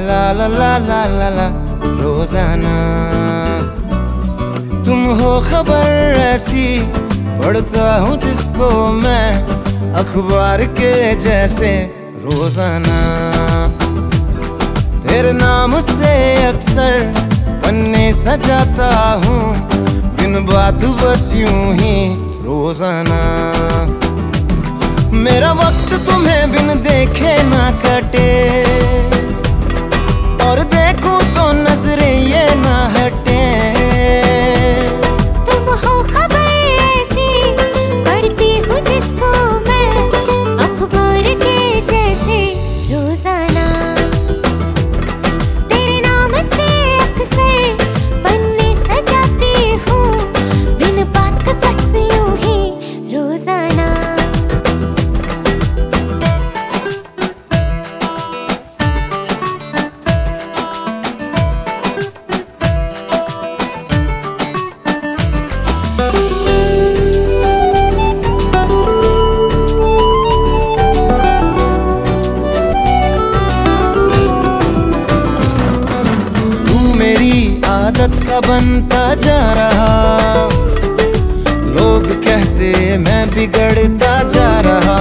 ला ला ला ला ला ला रोजाना। तुम हो खबर ऐसी पढ़ता हूँ जिसको मैं अखबार के जैसे रोजाना। तेरे नाम से अक्सर पन्ने सजाता हूँ, दिन बात बस यूं ही रोजाना। मेरा वक्त तुम्हें बिन देखे ना कटे, और देखूं तो नजरें ये ना हटे। तुम हो खबर ऐसी पढ़ती हूँ जिसको मैं अखबार के जैसे रोजाना। तेरे नाम से अक्सर पन्ने सजाती हूँ, बिन बात बस यूं ही रोजाना। आदत सा बनता जा रहा, लोग कहते मैं बिगड़ता जा रहा।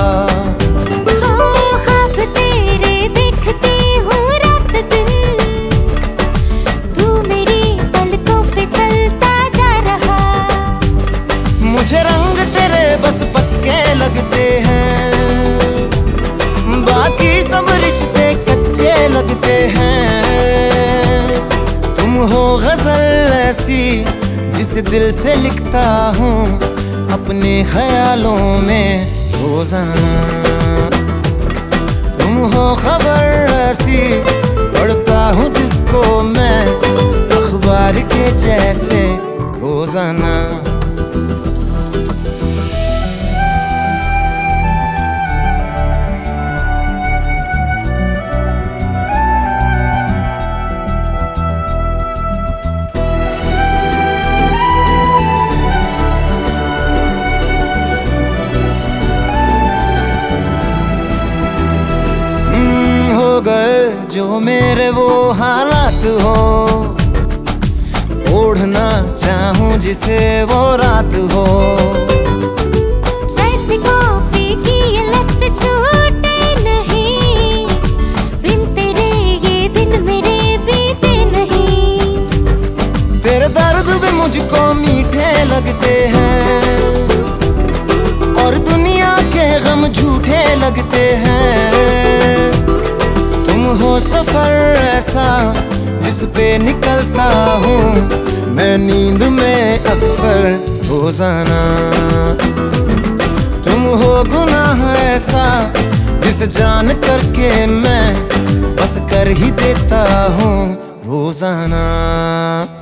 ख्वाब तेरे देखती हूँ रात दिन, तू मेरी पलकों पे चलता जा रहा। मुझे रंग तेरे बस पक्के लगते हैं, बाकी सब रिश्ते कच्चे लगते हैं। तुम हो गजल ऐसी जिसे दिल से लिखता हूँ अपने ख्यालों में रोजाना। तुम हो खबर ऐसी पढ़ता हूँ जिसको मैं अखबार के जैसे रोजाना। गए जो मेरे वो हालात हो, ओढ़ना चाहूं जिसे वो रात हो। जैसे कॉफी की ये लत छूटे नहीं, बिन तेरे ये दिन मेरे बीते नहीं। तेरे दर्द भी मुझको मीठे लगते हैं, और दुनिया के गम झूठे लगते हैं। हो सफर ऐसा जिस पे निकलता हूँ मैं नींद में अक्सर रोजाना। तुम हो गुनाह ऐसा जिसे जान करके मैं बस कर ही देता हूँ रोजाना।